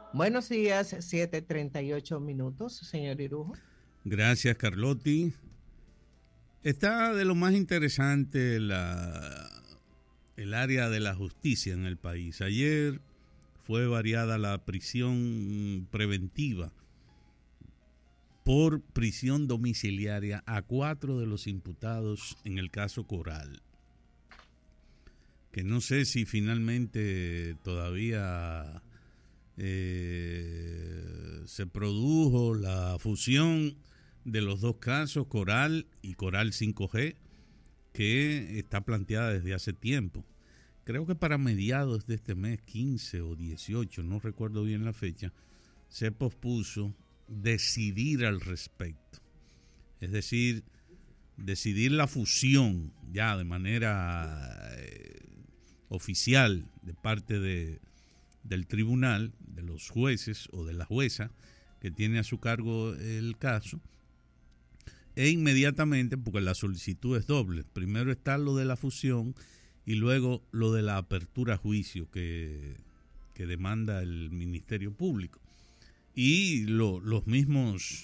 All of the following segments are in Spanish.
Buenos días, 7:38 minutos, señor Irujo. Gracias, Carlotti. Está de lo más interesante el área de la justicia en el país. Ayer fue variada la prisión preventiva por prisión domiciliaria a 4 de los imputados en el caso Coral, que no sé si finalmente todavía se produjo la fusión de los dos casos, Coral y Coral 5G, que está planteada desde hace tiempo. Creo que para mediados de este mes, 15 o 18, no recuerdo bien la fecha, se pospuso decidir al respecto. Es decir, decidir la fusión ya de manera oficial de parte del tribunal, de los jueces o de la jueza que tiene a su cargo el caso, e inmediatamente, porque la solicitud es doble, primero está lo de la fusión y luego lo de la apertura a juicio que demanda el Ministerio Público. Y los mismos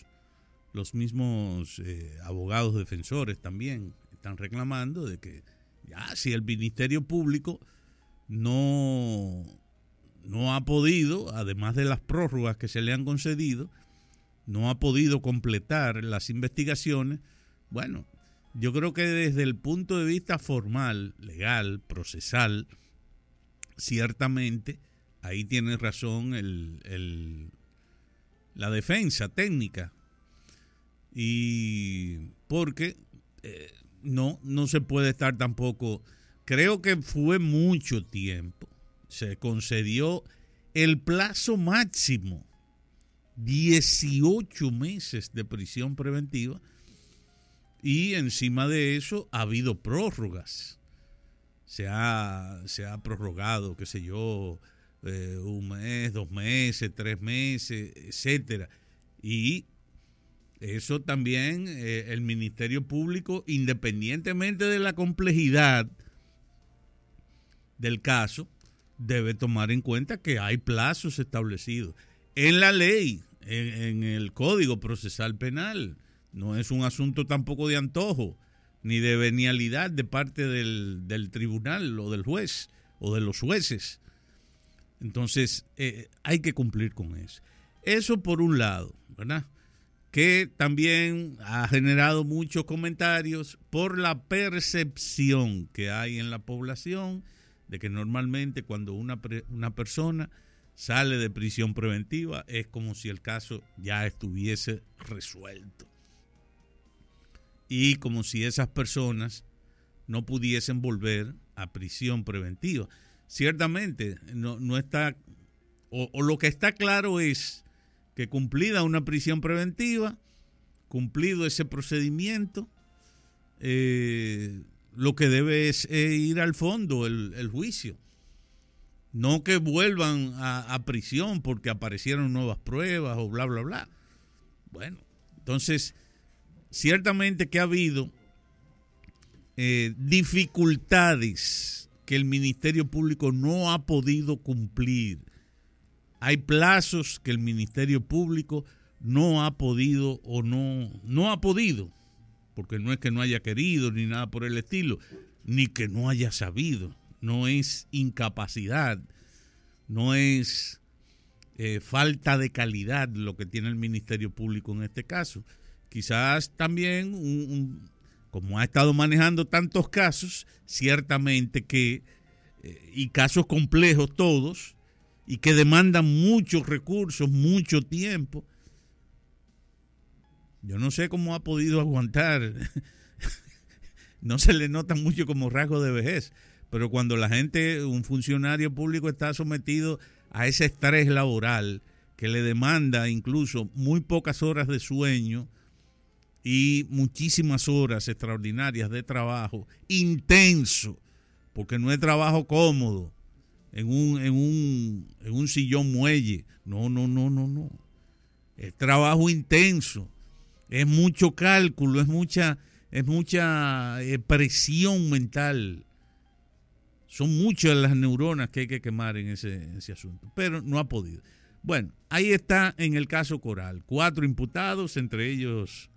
abogados defensores también están reclamando de que ya si el Ministerio Público no ha podido, además de las prórrogas que se le han concedido, no ha podido completar las investigaciones. Bueno, yo creo que desde el punto de vista formal, legal, procesal, ciertamente ahí tiene razón la defensa técnica, y porque no se puede estar tampoco. Creo que fue mucho tiempo, se concedió el plazo máximo, 18 meses de prisión preventiva, y encima de eso ha habido prórrogas. Se ha prorrogado, qué sé yo, un mes, 2 meses, 3 meses, etcétera. Y eso también el Ministerio Público, independientemente de la complejidad del caso, debe tomar en cuenta que hay plazos establecidos en la ley, en el Código Procesal Penal. No es un asunto tampoco de antojo ni de venialidad de parte del tribunal o del juez o de los jueces. Entonces hay que cumplir con eso. Eso por un lado, ¿verdad? Que también ha generado muchos comentarios por la percepción que hay en la población de que normalmente cuando una persona sale de prisión preventiva es como si el caso ya estuviese resuelto y como si esas personas no pudiesen volver a prisión preventiva. Ciertamente no está, o lo que está claro es que cumplida una prisión preventiva, cumplido ese procedimiento, lo que debe es ir al fondo el juicio. No que vuelvan a prisión porque aparecieron nuevas pruebas o bla, bla, bla. Bueno, entonces, ciertamente que ha habido dificultades que el Ministerio Público no ha podido cumplir. Hay plazos que el Ministerio Público no ha podido o no ha podido, porque no es que no haya querido ni nada por el estilo, ni que no haya sabido. No es incapacidad, no es falta de calidad lo que tiene el Ministerio Público en este caso. Quizás también, como ha estado manejando tantos casos, ciertamente que, y casos complejos todos, y que demandan muchos recursos, mucho tiempo, yo no sé cómo ha podido aguantar. No se le nota mucho como rasgo de vejez, pero cuando la gente, un funcionario público está sometido a ese estrés laboral que le demanda incluso muy pocas horas de sueño y muchísimas horas extraordinarias de trabajo intenso, porque no es trabajo cómodo en un sillón muelle, no, es trabajo intenso, es mucho cálculo, es mucha presión mental. Son muchas las neuronas que hay que quemar en ese asunto, pero no ha podido. Bueno, ahí está en el caso Coral. 4 imputados, entre ellos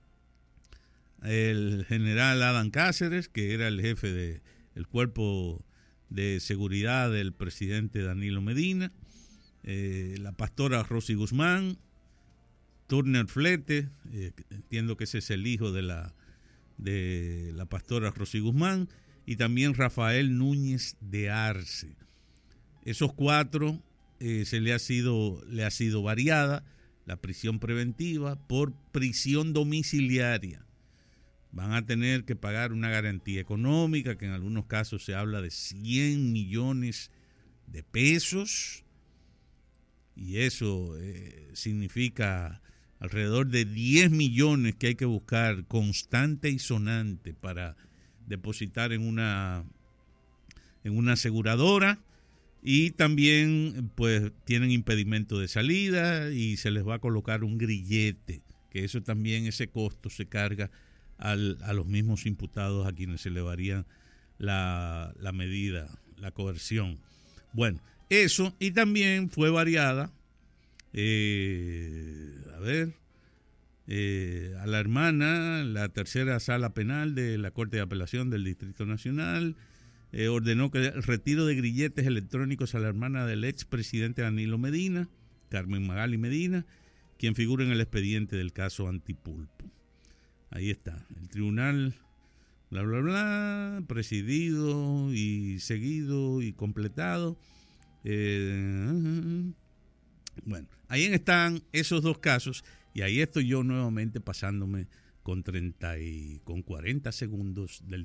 el general Adán Cáceres, que era el jefe del cuerpo de seguridad del presidente Danilo Medina, la pastora Rosy Guzmán, Turner Flete, entiendo que ese es el hijo de la pastora Rosy Guzmán, y también Rafael Núñez de Arce. Esos 4 le ha sido variada la prisión preventiva por prisión domiciliaria. Van a tener que pagar una garantía económica, que en algunos casos se habla de 100 millones de pesos, y eso significa alrededor de 10 millones que hay que buscar constante y sonante para depositar en una aseguradora, y también pues tienen impedimento de salida y se les va a colocar un grillete, que eso también, ese costo se carga a los mismos imputados a quienes se le varía la medida, la coerción. Bueno, eso, y también fue variada a la hermana, la tercera sala penal de la Corte de Apelación del Distrito Nacional, ordenó que el retiro de grilletes electrónicos a la hermana del expresidente Danilo Medina, Carmen Magali Medina, quien figura en el expediente del caso Antipulpo. Ahí está, el tribunal, bla, bla, bla, presidido y seguido y completado. Bueno, ahí están esos 2 casos, y ahí estoy yo nuevamente pasándome con 40 segundos del